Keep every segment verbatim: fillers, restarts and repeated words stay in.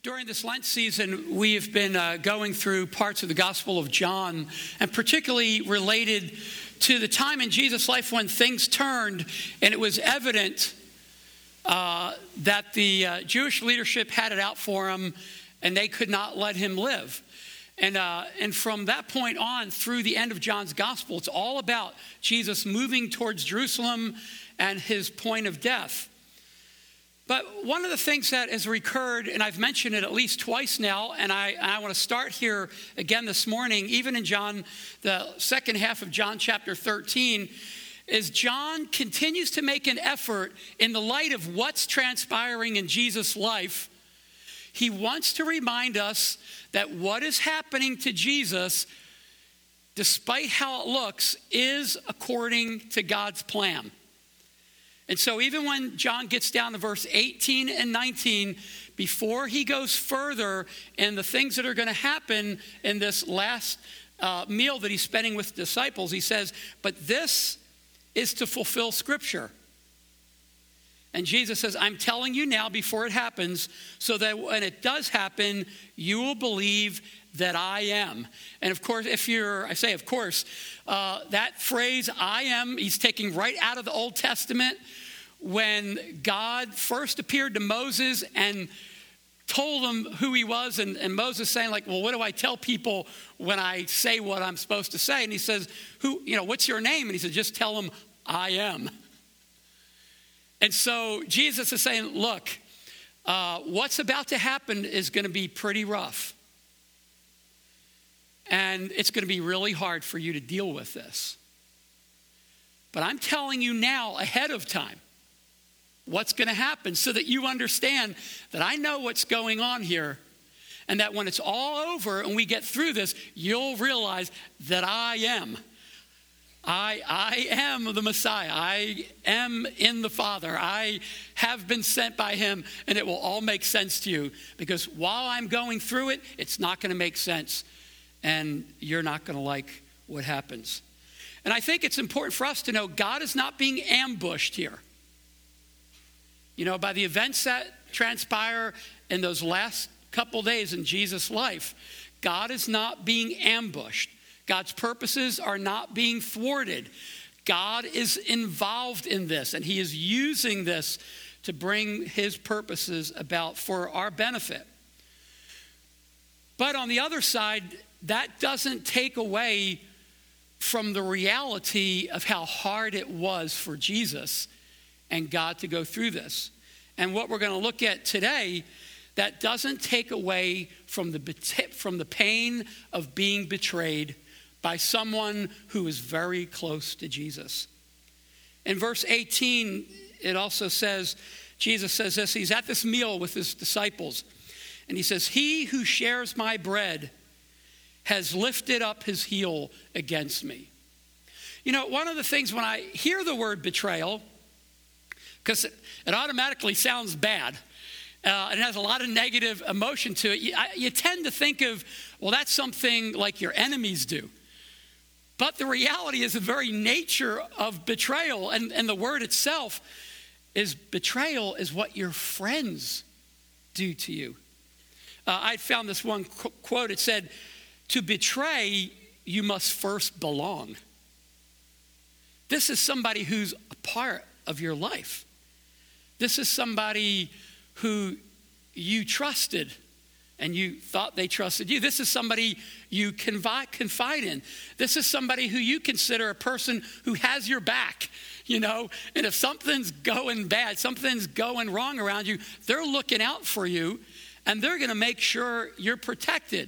During this Lent season, we have been uh, going through parts of the Gospel of John, and particularly related to the time in Jesus' life when things turned, and it was evident uh, that the uh, Jewish leadership had it out for him, and they could not let him live. And uh, and from that point on, through the end of John's Gospel, it's all about Jesus moving towards Jerusalem and his point of death. But one of the things that has recurred, and I've mentioned it at least twice now, and I, I want to start here again this morning, even in John, the second half of John chapter thirteen, is John continues to make an effort in the light of what's transpiring in Jesus' life. He wants to remind us that what is happening to Jesus, despite how it looks, is according to God's plan. And so even when John gets down to verse eighteen and nineteen, before he goes further in the things that are going to happen in this last uh, meal that he's spending with disciples, he says, but this is to fulfill Scripture. And Jesus says, I'm telling you now before it happens, so that when it does happen, you will believe that I am. And of course, if you're, I say of course, uh, that phrase, I am, he's taking right out of the Old Testament when God first appeared to Moses and told him who he was. And, and Moses saying like, well, what do I tell people when I say what I'm supposed to say? And he says, who, you know, what's your name? And he said, just tell them I am. And so Jesus is saying, look, uh, what's about to happen is going to be pretty rough. And it's going to be really hard for you to deal with this. But I'm telling you now ahead of time what's going to happen so that you understand that I know what's going on here. And that when it's all over and we get through this, you'll realize that I am. I, I am the Messiah. I am in the Father. I have been sent by him, and it will all make sense to you. Because while I'm going through it, it's not going to make sense, and you're not going to like what happens. And I think it's important for us to know God is not being ambushed here. You know, by the events that transpire in those last couple days in Jesus' life, God is not being ambushed. God's purposes are not being thwarted. God is involved in this, and he is using this to bring his purposes about for our benefit. But on the other side, that doesn't take away from the reality of how hard it was for Jesus and God to go through this. And what we're going to look at today, that doesn't take away from the, from the pain of being betrayed by someone who is very close to Jesus. In verse eighteen, it also says, Jesus says this, he's at this meal with his disciples, and he says, he who shares my bread has lifted up his heel against me. You know, one of the things when I hear the word betrayal, because it, it automatically sounds bad, uh, and it has a lot of negative emotion to it, you, I, you tend to think of, well, that's something like your enemies do. But the reality is the very nature of betrayal, and, and the word itself is betrayal is what your friends do to you. Uh, I found this one qu- quote. It said, to betray, you must first belong. This is somebody who's a part of your life. This is somebody who you trusted and you thought they trusted you. This is somebody you confide, confide in. This is somebody who you consider a person who has your back, you know. And if something's going bad, something's going wrong around you, they're looking out for you, and they're going to make sure you're protected.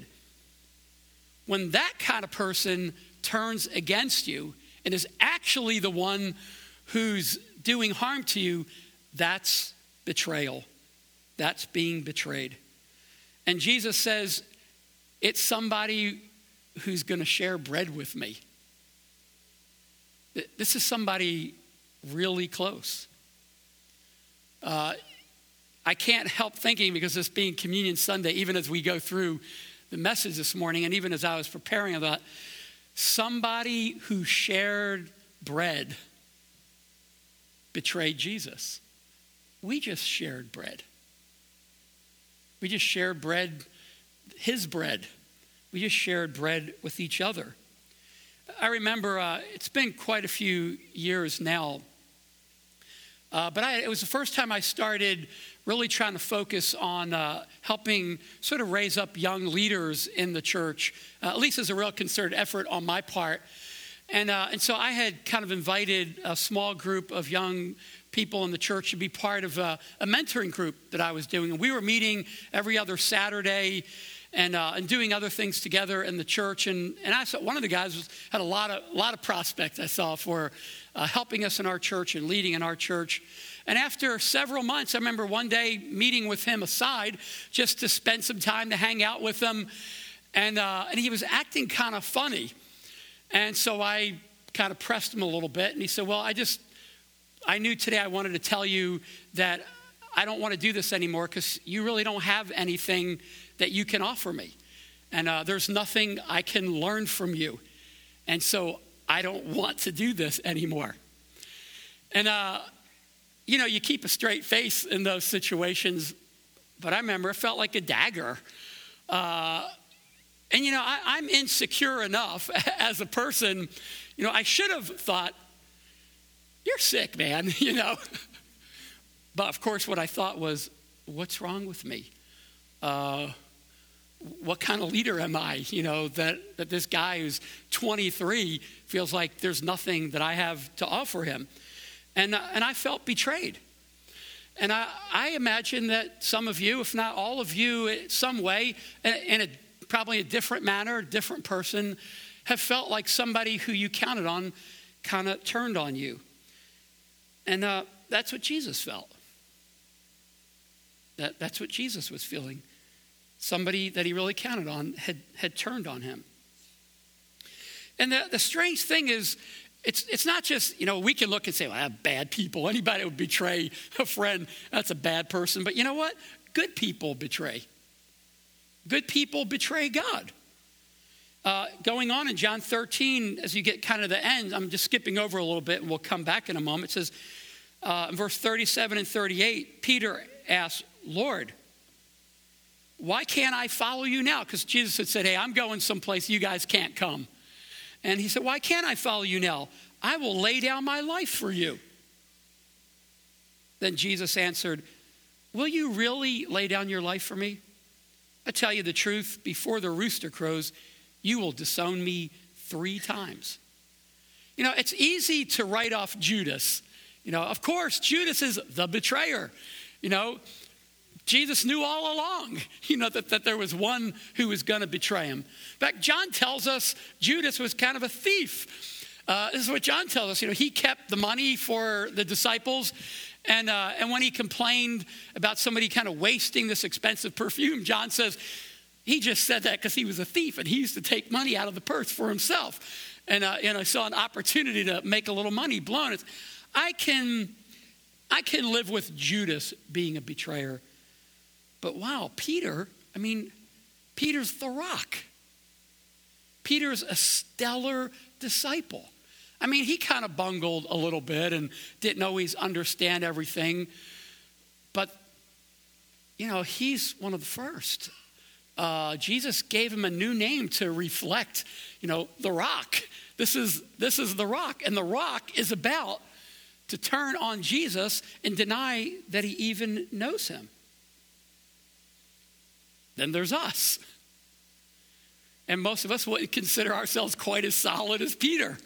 When that kind of person turns against you and is actually the one who's doing harm to you, that's betrayal. That's being betrayed. And Jesus says, it's somebody who's going to share bread with me. This is somebody really close. Uh, I can't help thinking, because this being Communion Sunday, even as we go through the message this morning, and even as I was preparing about somebody who shared bread betrayed Jesus. We just shared bread. We just shared bread, his bread. We just shared bread with each other. I remember uh, it's been quite a few years now, uh, but I, it was the first time I started really trying to focus on uh, helping sort of raise up young leaders in the church, uh, at least as a real concerted effort on my part. And, uh, and so I had kind of invited a small group of young people in the church to be part of a, a mentoring group that I was doing. And we were meeting every other Saturday and uh, and doing other things together in the church. And, and I saw one of the guys was, had a lot of a lot of prospects I saw for uh, helping us in our church and leading in our church. And after several months, I remember one day meeting with him aside just to spend some time to hang out with him. And, uh, and he was acting kind of funny. And so I kind of pressed him a little bit. And he said, well, I just, I knew today I wanted to tell you that I don't want to do this anymore because you really don't have anything that you can offer me. And uh, there's nothing I can learn from you. And so I don't want to do this anymore. And, uh, you know, you keep a straight face in those situations. But I remember it felt like a dagger. Uh, and, you know, I, I'm insecure enough as a person. You know, I should have thought, you're sick, man, you know. But, of course, what I thought was, what's wrong with me? Uh, what kind of leader am I, you know, that, that this guy who's twenty-three feels like there's nothing that I have to offer him. And, uh, and I felt betrayed. And I, I imagine that some of you, if not all of you, in some way, in, in a probably a different manner, a different person, have felt like somebody who you counted on kind of turned on you. And uh, that's what Jesus felt. That, that's what Jesus was feeling. Somebody that he really counted on had, had turned on him. And the, the strange thing is, it's it's not just, you know, we can look and say, well, bad people. Anybody would betray a friend, that's a bad person. But you know what? Good people betray. Good people betray God. Uh, going on in John thirteen, as you get kind of the end, I'm just skipping over a little bit and we'll come back in a moment. It says, uh, in verse thirty-seven and thirty-eight, Peter asked, Lord, why can't I follow you now? Because Jesus had said, hey, I'm going someplace you guys can't come. And he said, why can't I follow you now? I will lay down my life for you. Then Jesus answered, will you really lay down your life for me? I tell you the truth, before the rooster crows, you will disown me three times. You know, it's easy to write off Judas. You know, of course, Judas is the betrayer. You know, Jesus knew all along, you know, that, that there was one who was going to betray him. In fact, John tells us Judas was kind of a thief. Uh, this is what John tells us. You know, he kept the money for the disciples. And, uh, and when he complained about somebody kind of wasting this expensive perfume, John says he just said that because he was a thief and he used to take money out of the purse for himself. And, uh, and I saw an opportunity to make a little money blown. It's, I can, I can live with Judas being a betrayer. But wow, Peter, I mean, Peter's the rock. Peter's a stellar disciple. I mean, he kind of bungled a little bit and didn't always understand everything. But, you know, he's one of the first. Uh, Jesus gave him a new name to reflect, you know, the rock. This is, this is the rock. And the rock is about to turn on Jesus and deny that he even knows him. Then there's us. And most of us wouldn't consider ourselves quite as solid as Peter.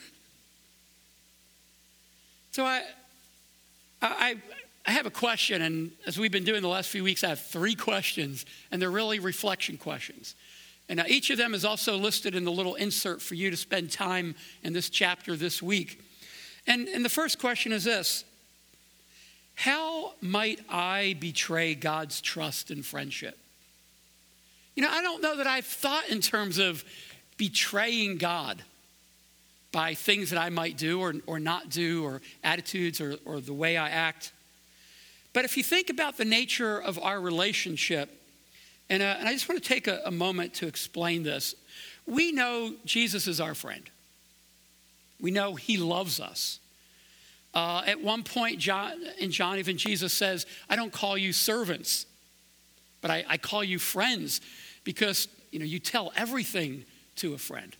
So I, I, I have a question, and as we've been doing the last few weeks, I have three questions, and they're really reflection questions. And uh, each of them is also listed in the little insert for you to spend time in this chapter this week. And, and the first question is this: how might I betray God's trust and friendship? You know, I don't know that I've thought in terms of betraying God by things that I might do or, or not do, or attitudes, or, or the way I act. But if you think about the nature of our relationship, and, uh, and I just want to take a, a moment to explain this. We know Jesus is our friend. We know he loves us. Uh, at one point John, in John, even Jesus says, I don't call you servants, But I, I call you friends because, you know, you tell everything to a friend.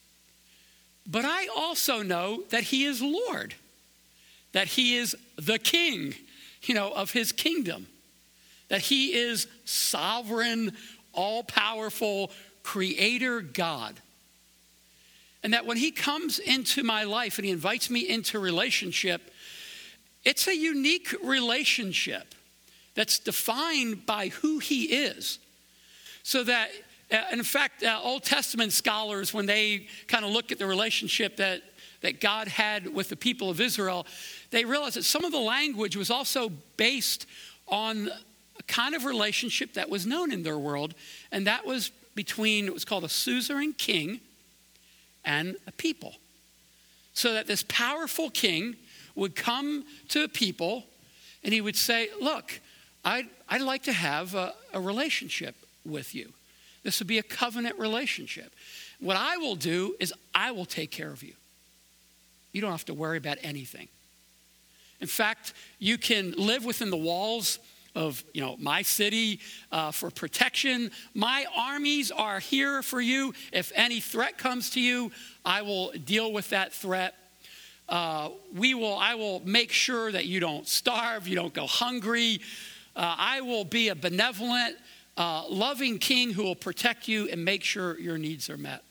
But I also know that he is Lord, that he is the king, you know, of his kingdom, that he is sovereign, all-powerful, creator God. And that when he comes into my life and he invites me into relationship, it's a unique relationship that's defined by who he is. So that, uh, in fact, uh, Old Testament scholars, when they kind of look at the relationship that, that God had with the people of Israel, they realize that some of the language was also based on a kind of relationship that was known in their world, and that was between, it was called a suzerain king and a people. So that this powerful king would come to a people and he would say, look, I'd, I'd like to have a, a relationship with you. This would be a covenant relationship. What I will do is I will take care of you. You don't have to worry about anything. In fact, you can live within the walls of, you know, my city uh, for protection. My armies are here for you. If any threat comes to you, I will deal with that threat. Uh, we will. I will make sure that you don't starve, you don't go hungry. Uh, I will be a benevolent, uh, loving king who will protect you and make sure your needs are met.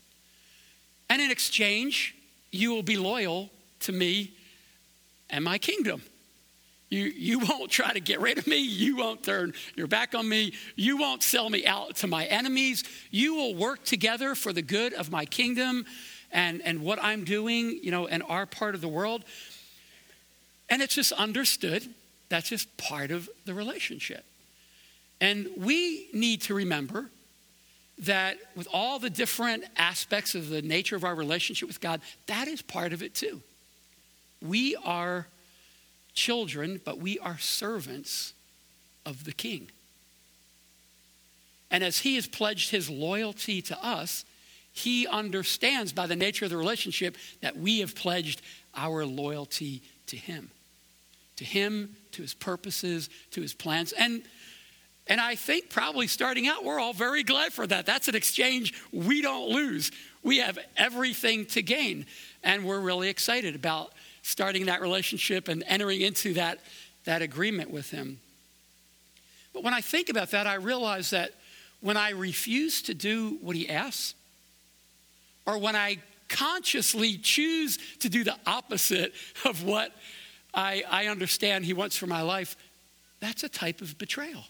And in exchange, you will be loyal to me and my kingdom. You, you won't try to get rid of me. You won't turn your back on me. You won't sell me out to my enemies. You will work together for the good of my kingdom and, and what I'm doing, you know, in our part of the world. And it's just understood. That's just part of the relationship. And we need to remember that with all the different aspects of the nature of our relationship with God, that is part of it too. We are children, but we are servants of the king. And as he has pledged his loyalty to us, he understands by the nature of the relationship that we have pledged our loyalty to him. To him, to his purposes, to his plans. And, and I think probably starting out, we're all very glad for that. That's an exchange we don't lose. We have everything to gain. And we're really excited about starting that relationship and entering into that, that agreement with him. But when I think about that, I realize that when I refuse to do what he asks, or when I consciously choose to do the opposite of what I, I understand he wants for my life, that's a type of betrayal.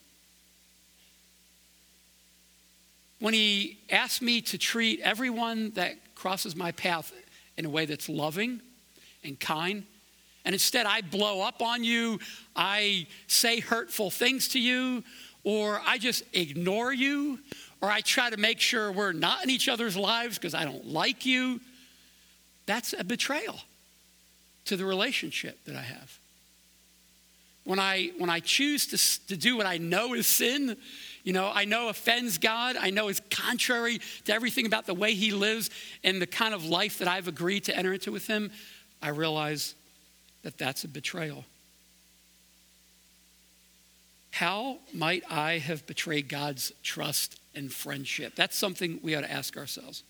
When he asks me to treat everyone that crosses my path in a way that's loving and kind, and instead I blow up on you, I say hurtful things to you, or I just ignore you, or I try to make sure we're not in each other's lives because I don't like you, that's a betrayal to the relationship that I have. When I when I choose to, to do what I know is sin, you know, I know offends God, I know is contrary to everything about the way he lives and the kind of life that I've agreed to enter into with him, I realize that that's a betrayal. How might I have betrayed God's trust and friendship? That's something we ought to ask ourselves.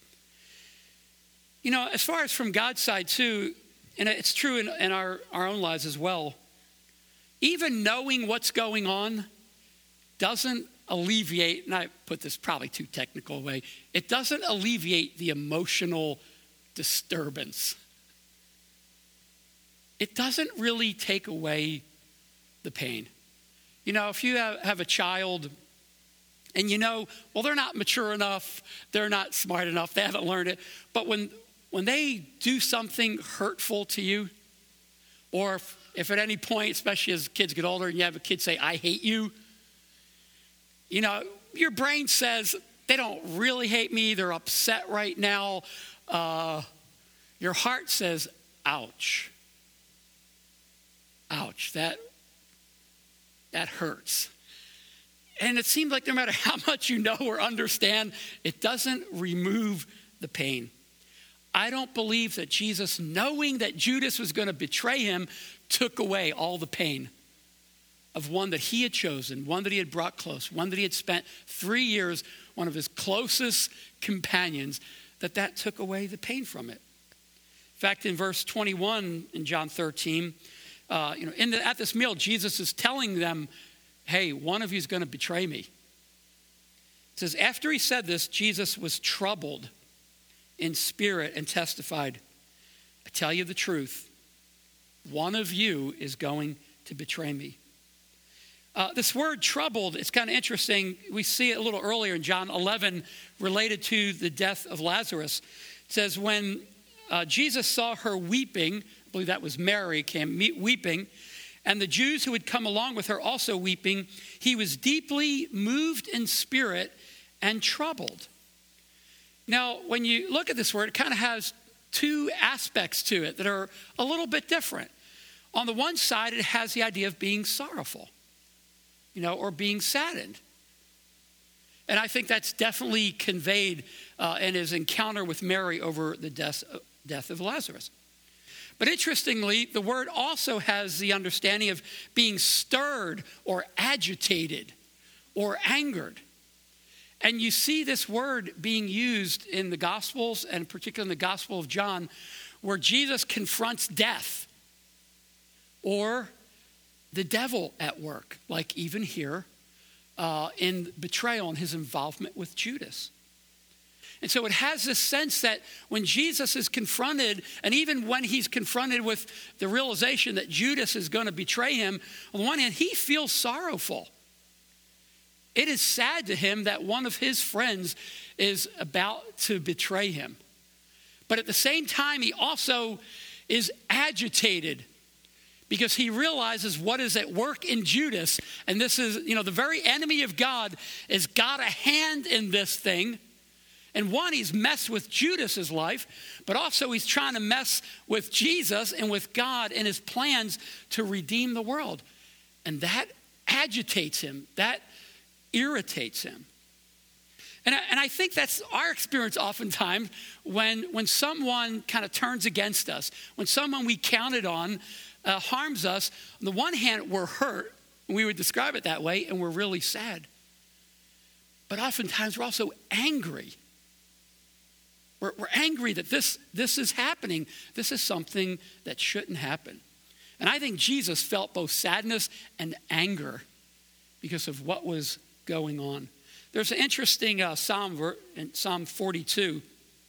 You know, as far as from God's side too, and it's true in, in our, our own lives as well, even knowing what's going on doesn't alleviate, and I put this probably too technical way, it doesn't alleviate the emotional disturbance. It doesn't really take away the pain. You know, if you have, have a child and you know, well, they're not mature enough, they're not smart enough, they haven't learned it, but when when they do something hurtful to you, or if, if at any point, especially as kids get older and you have a kid say, I hate you, you know, your brain says, they don't really hate me, they're upset right now. Uh, your heart says, ouch. Ouch, that, that hurts. And it seems like no matter how much you know or understand, it doesn't remove the pain. I don't believe that Jesus, knowing that Judas was going to betray him, took away all the pain of one that he had chosen, one that he had brought close, one that he had spent three years, one of his closest companions, that that took away the pain from it. In fact, in verse twenty-one in John thirteen, uh, you know, in the, at this meal, Jesus is telling them, hey, one of you is going to betray me. It says, after he said this, Jesus was troubled in spirit and testified, I tell you the truth, one of you is going to betray me. Uh, this word troubled, it's kind of interesting. We see it a little earlier in John eleven related to the death of Lazarus. It says when uh, Jesus saw her weeping, I believe that was Mary, came weeping, and the Jews who had come along with her also weeping, he was deeply moved in spirit and troubled. Now, when you look at this word, it kind of has two aspects to it that are a little bit different. On the one side, it has the idea of being sorrowful, you know, or being saddened. And I think that's definitely conveyed uh, in his encounter with Mary over the death, uh, death of Lazarus. But interestingly, the word also has the understanding of being stirred or agitated or angered. And you see this word being used in the Gospels, and particularly in the Gospel of John, where Jesus confronts death or the devil at work, like even here uh, in betrayal and his involvement with Judas. And so it has this sense that when Jesus is confronted, and even when he's confronted with the realization that Judas is going to betray him, on the one hand, he feels sorrowful. It is sad to him that one of his friends is about to betray him. But at the same time, he also is agitated because he realizes what is at work in Judas. And this is, you know, the very enemy of God has got a hand in this thing. And one, he's messed with Judas's life, but also he's trying to mess with Jesus and with God and his plans to redeem the world. And that agitates him. That irritates him. And I, and I think that's our experience oftentimes when, when someone kind of turns against us, when someone we counted on uh, harms us. On the one hand, we're hurt, and we would describe it that way, and we're really sad. But oftentimes we're also angry. We're, we're angry that this, this is happening. This is something that shouldn't happen. And I think Jesus felt both sadness and anger because of what was going on. There's an interesting uh, psalm in Psalm forty-two.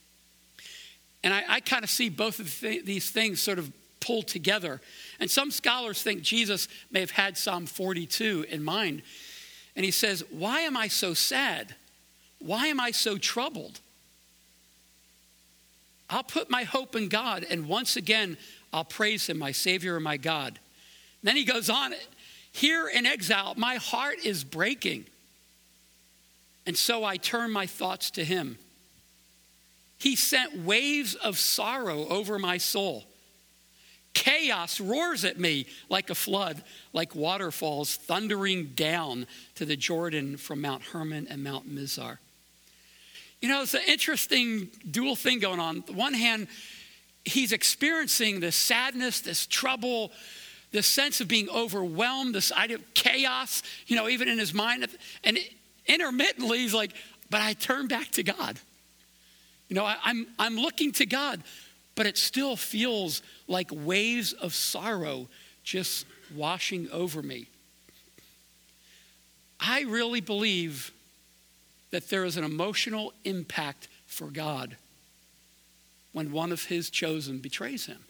And I, I kind of see both of th- these things sort of pulled together. And some scholars think Jesus may have had Psalm forty-two in mind. And he says, why am I so sad? Why am I so troubled? I'll put my hope in God, and once again, I'll praise him, my Savior and my God. And then he goes on, here in exile, my heart is breaking. And so I turn my thoughts to him. He sent waves of sorrow over my soul. Chaos roars at me like a flood, like waterfalls thundering down to the Jordan from Mount Hermon and Mount Mizar. You know, it's an interesting dual thing going on. On the one hand, he's experiencing this sadness, this trouble, this sense of being overwhelmed, this idea of chaos, you know, even in his mind. And intermittently, he's like, but I turn back to God. You know, I, I'm, I'm looking to God, but it still feels like waves of sorrow just washing over me. I really believe that there is an emotional impact for God when one of his chosen betrays him.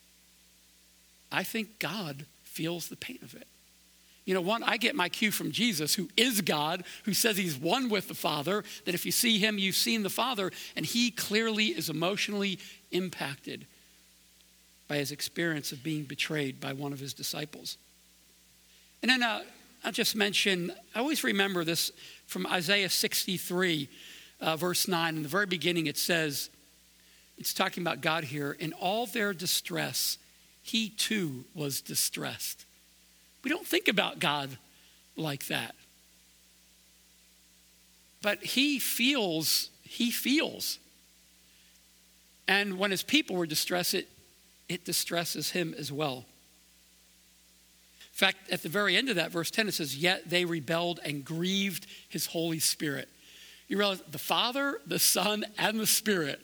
I think God feels the pain of it. You know, one, I get my cue from Jesus, who is God, who says he's one with the Father, that if you see him, you've seen the Father, and he clearly is emotionally impacted by his experience of being betrayed by one of his disciples. And then uh, I'll just mention, I always remember this from Isaiah sixty-three, uh, verse nine. In the very beginning, it says, it's talking about God here, in all their distress, he too was distressed. We don't think about God like that. But he feels, he feels. And when his people were distressed, it, it distresses him as well. In fact, at the very end of that, verse ten, it says, yet they rebelled and grieved his Holy Spirit. You realize the Father, the Son, and the Spirit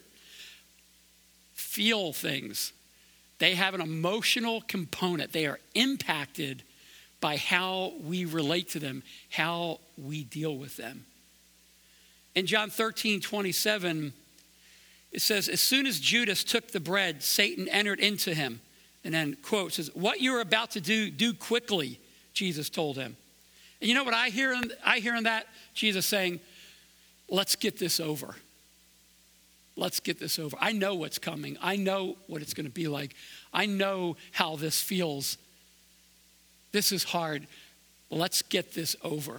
feel things. They have an emotional component. They are impacted by how we relate to them, how we deal with them. In John thirteen twenty-seven, it says, as soon as Judas took the bread, Satan entered into him. And then, quote, says, what you're about to do, do quickly, Jesus told him. And you know what I hear in, I hear in that? Jesus saying, let's get this over. Let's get this over. I know what's coming. I know what it's going to be like. I know how this feels. This is hard. Let's get this over.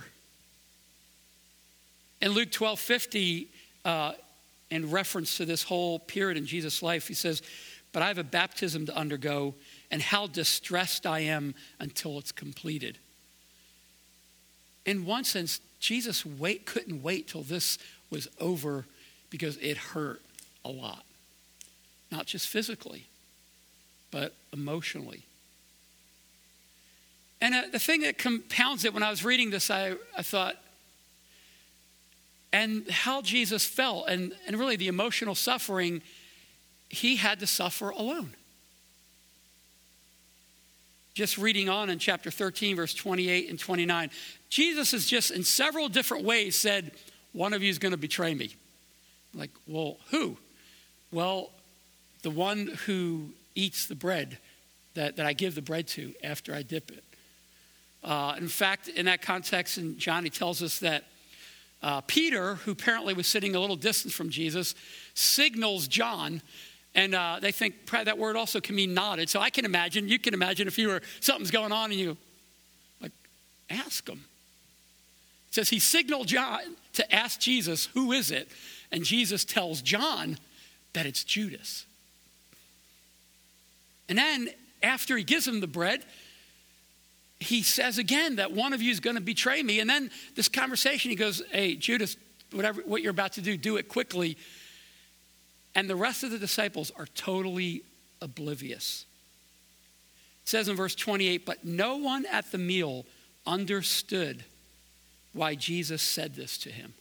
In Luke twelve fifty, uh, in reference to this whole period in Jesus' life, he says, but I have a baptism to undergo, and how distressed I am until it's completed. In one sense, Jesus wait, couldn't wait till this was over because it hurt a lot. Not just physically, but emotionally. And uh, the thing that compounds it, when I was reading this, I, I thought, and how Jesus felt, and, and really the emotional suffering, he had to suffer alone. Just reading on in chapter thirteen, verse twenty-eight and twenty-nine, Jesus has just in several different ways said, one of you is going to betray me. Like, well, who? Well, the one who eats the bread that, that I give the bread to after I dip it. Uh, in fact, in that context, in John, he tells us that uh, Peter, who apparently was sitting a little distance from Jesus, signals John. And uh, they think that word also can mean nodded. So I can imagine, you can imagine if you were, something's going on and you, like, ask him. It says he signaled John to ask Jesus, who is it? And Jesus tells John that it's Judas. And then after he gives him the bread, he says again that one of you is going to betray me. And then this conversation, he goes, hey, Judas, whatever what you're about to do, do it quickly. And the rest of the disciples are totally oblivious. It says in verse twenty-eight, but no one at the meal understood why Jesus said this to him.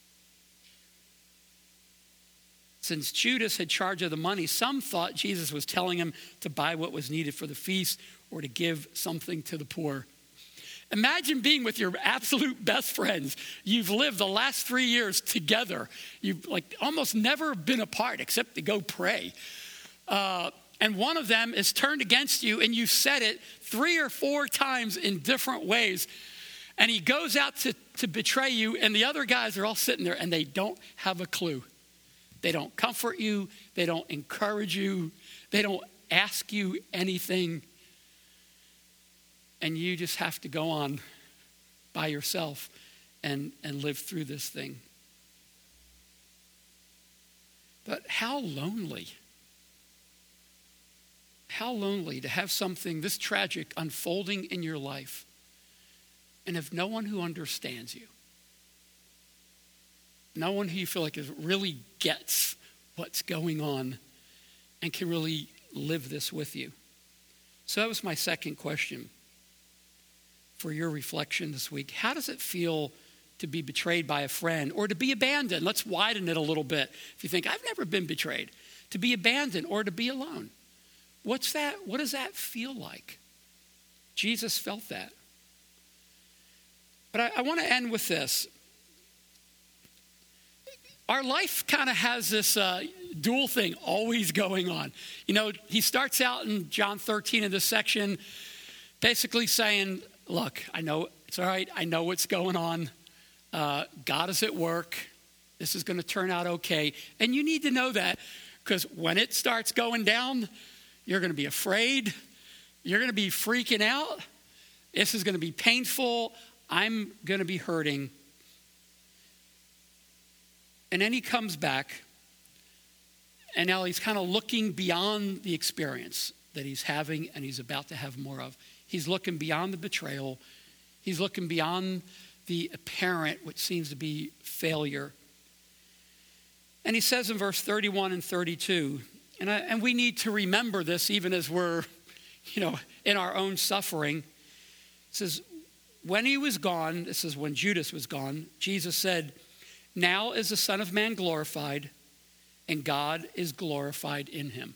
Since Judas had charge of the money, some thought Jesus was telling him to buy what was needed for the feast or to give something to the poor. Imagine being with your absolute best friends. You've lived the last three years together. You've like almost never been apart except to go pray. Uh, and one of them is turned against you and you've said it three or four times in different ways. And he goes out to, to betray you and the other guys are all sitting there and they don't have a clue. They don't comfort you. They don't encourage you. They don't ask you anything. And you just have to go on by yourself and, and live through this thing. But how lonely. How lonely to have something this tragic unfolding in your life and have no one who understands you. No one who you feel like is really gets what's going on and can really live this with you. So that was my second question for your reflection this week. How does it feel to be betrayed by a friend or to be abandoned? Let's widen it a little bit. If you think, I've never been betrayed. To be abandoned or to be alone. What's that? What does that feel like? Jesus felt that. But I, I want to end with this. Our life kind of has this uh, dual thing always going on. You know, he starts out in John thirteen in this section basically saying, look, I know it's all right. I know what's going on. Uh, God is at work. This is going to turn out okay. And you need to know that because when it starts going down, you're going to be afraid. You're going to be freaking out. This is going to be painful. I'm going to be hurting. And then he comes back, and now he's kind of looking beyond the experience that he's having and he's about to have more of. He's looking beyond the betrayal. He's looking beyond the apparent, which seems to be failure. And he says in verse thirty-one and thirty-two, and, I, and we need to remember this even as we're, you know, in our own suffering. says, when he was gone, this is when Judas was gone, Jesus said, now is the Son of Man glorified, and God is glorified in him.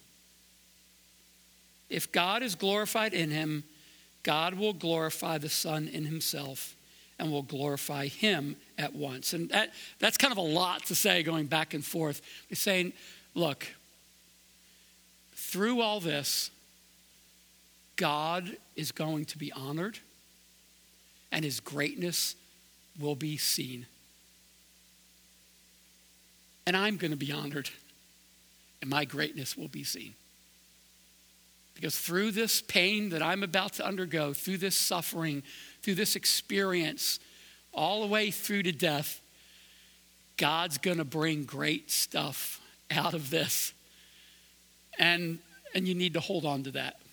If God is glorified in him, God will glorify the Son in himself and will glorify him at once. And that, that's kind of a lot to say going back and forth. He's saying, look, through all this, God is going to be honored and his greatness will be seen. And I'm going to be honored and my greatness will be seen. Because through this pain that I'm about to undergo, through this suffering, through this experience, all the way through to death, God's going to bring great stuff out of this. And, and you need to hold on to that.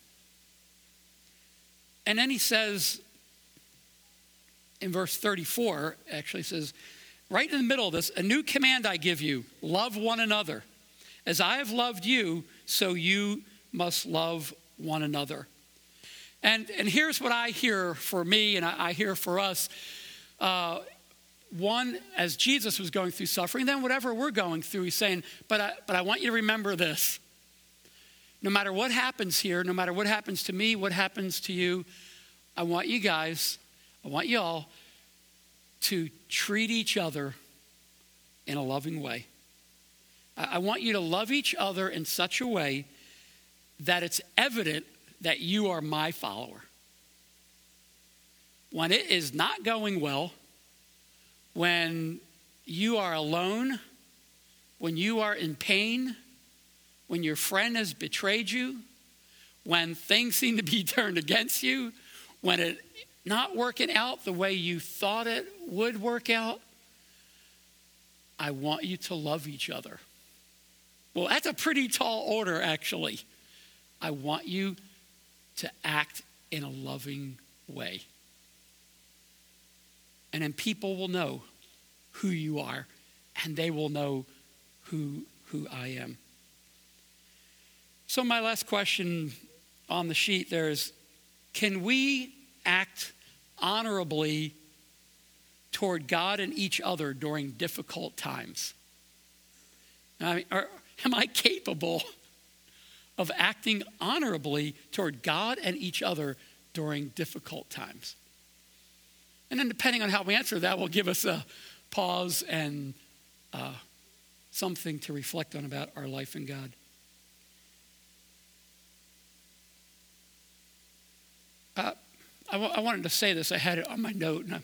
And then he says, in verse thirty-four, actually says, right in the middle of this, a new command I give you, love one another. As I have loved you, so you must love one another. And, and here's what I hear for me and I, I hear for us. Uh, one, as Jesus was going through suffering, then whatever we're going through, he's saying, but I, but I want you to remember this. No matter what happens here, no matter what happens to me, what happens to you, I want you guys, I want you all to treat each other in a loving way. I, I want you to love each other in such a way that it's evident that you are my follower. When it is not going well, when you are alone, when you are in pain, when your friend has betrayed you, when things seem to be turned against you, when it's not working out the way you thought it would work out, I want you to love each other. Well, that's a pretty tall order, actually. I want you to act in a loving way. And then people will know who you are, and they will know who, who I am. So my last question on the sheet there is, can we act honorably toward God and each other during difficult times? I mean, are, am I capable of acting honorably toward God and each other during difficult times? And then depending on how we answer that will give us a pause and uh, something to reflect on about our life in God. Uh, I, w- I wanted to say this. I had it on my note. And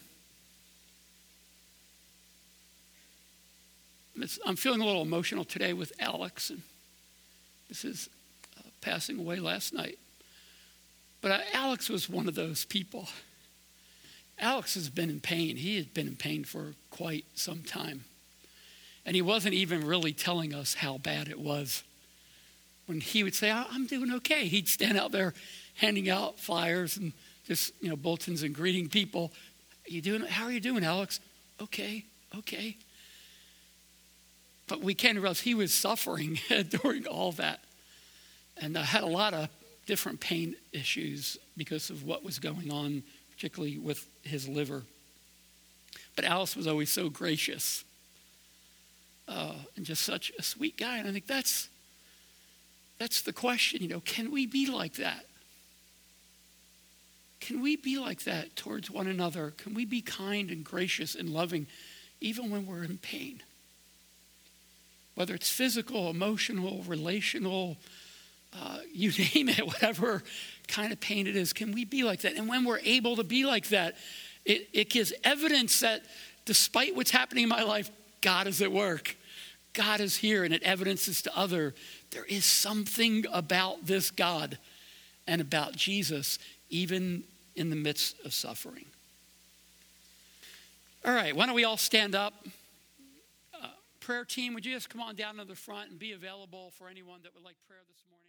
I'm, I'm feeling a little emotional today with Alex. And this is uh, passing away last night. But uh, Alex was one of those people. Alex has been in pain. He had been in pain for quite some time. And he wasn't even really telling us how bad it was. When he would say, I'm doing okay, he'd stand out there handing out flyers and just, you know, bulletins and greeting people. You doing? How are you doing, Alex? Okay, okay. But we can't realize he was suffering during all that. And I had a lot of different pain issues because of what was going on, particularly with his liver. But Alice was always so gracious uh, and just such a sweet guy. And I think that's that's the question, you know, can we be like that? Can we be like that towards one another? Can we be kind and gracious and loving even when we're in pain? Whether it's physical, emotional, relational, uh, you name it, whatever kind of pain it is, can we be like that? And when we're able to be like that, it, it gives evidence that despite what's happening in my life, God is at work. God is here, and it evidences to other, there is something about this God and about Jesus, even in the midst of suffering. All right, why don't we all stand up? Uh, prayer team, would you just come on down to the front and be available for anyone that would like prayer this morning?